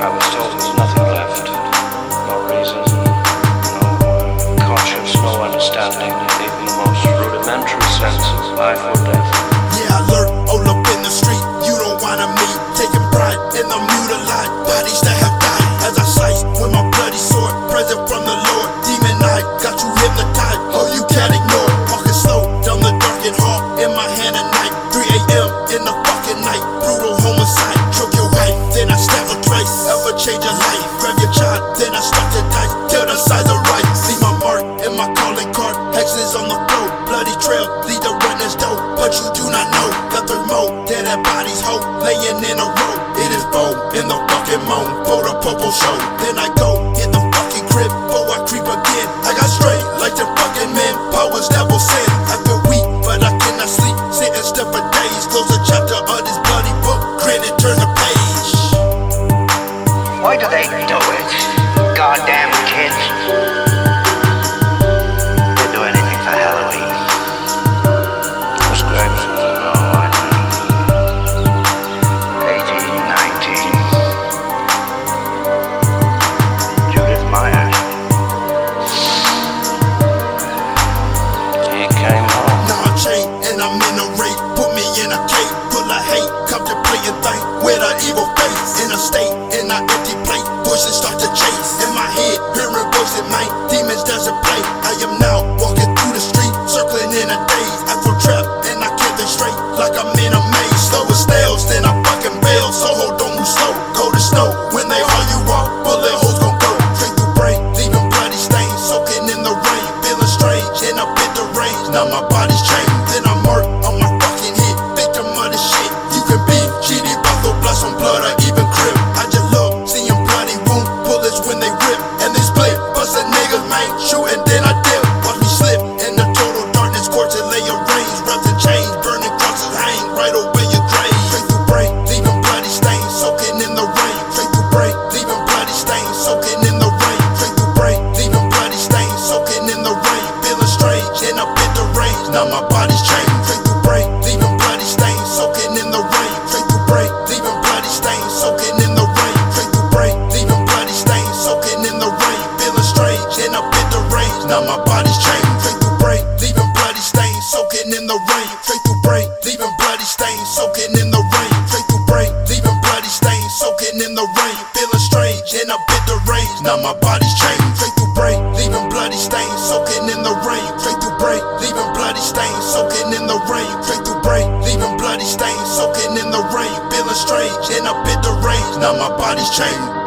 I was told there was nothing left. No reason, no conscience, no understanding, even the most rudimentary sense of life or death. Yeah, I lurk all up in the street. You don't wanna meet. Taking pride in the mutilated bodies that have died. As I slice with my bloody sword, present from the Lord. Demon eye, got you hypnotized. Oh, you can't ignore. Walking slow down the darkened hall. In my hand a knife. 3 a.m. in the fucking night. Brutal homicide. Choke your wife, then I stab her twice. Ever change your life? Grab your child, then I start to dice. Tell the size of right. See my mark in my calling card. Hexes on the floor. Bloody trail, lead the runners dope. But you do not know. Got the remote, dead at bodies hope. Laying in a row. It is bold in the fucking moan. For the purple show. Then I go hit the fucking crib. Before I creep again. I got straight like the fucking men. Powers that will sin. I feel weak, but I cannot sleep. Sitting still for days. Close a chapter of this bloody book. Grin and turn the page. Why do they do it? Goddamn kids. They'd do anything for Halloween. What's Graves? Oh, I know. 1819. Judith Myers. He came home. Now I'm chained and I'm in a rape. Put me in a cage, full of hate. Contemplating thing with an evil face. In a state, in an empty plate. Voices start to chase. In my head, hearing voices, man. Demons doesn't play. I am now walking through the street, circling in a daze. I feel trapped and I can't think straight, like I'm in a maze. Slow as snails, then I fucking bail. So hold on, move slow, cold as snow. When they haul you off, bullet holes gon' go straight through brain, leaving bloody stains, soaking in the rain, feeling strange, and up in the range. Now my body's changed, then I'm marked on my fucking head, victim of the shit. You can be GD, buffalo, blood, some blood, or even crib. I just love seeing bloody wound, bullets when they rip and they split. Bustin' niggas, man, shooting, then I dip. Watch me slip in the total darkness, scorching, lay your range, reps and chains, burning crosses hang right over your grave. Straight through brain, leaving bloody stains, soaking in the rain. Straight through brain, leaving bloody stains, soaking in the rain. Straight through brain, leaving bloody stains, soaking in the rain, feeling strange, and up in the range. Now my body's changed. Straight through brain, leaving bloody stains, soaking in the rain. Straight through brain, leaving bloody stains, soaking in the rain. Straight through brain, leaving bloody stains, soaking in the rain, feeling strange, and up in the range. Now my body's changed. Straight through brain, leaving bloody stains, soaking in the rain. Straight through brain, leaving bloody stains, soaking in the rain. Straight through brain, leaving bloody stains, soaking in the rain, feeling strange, and up in the range. Now my body's changed. Straight through brain, leaving bloody stains, soaking in the rain. Straight through brain, leaving bloody stains, soaking in the rain. Straight through brain, leaving bloody stains, soaking in the rain, feeling strange, and up in the range. Now my body's changed.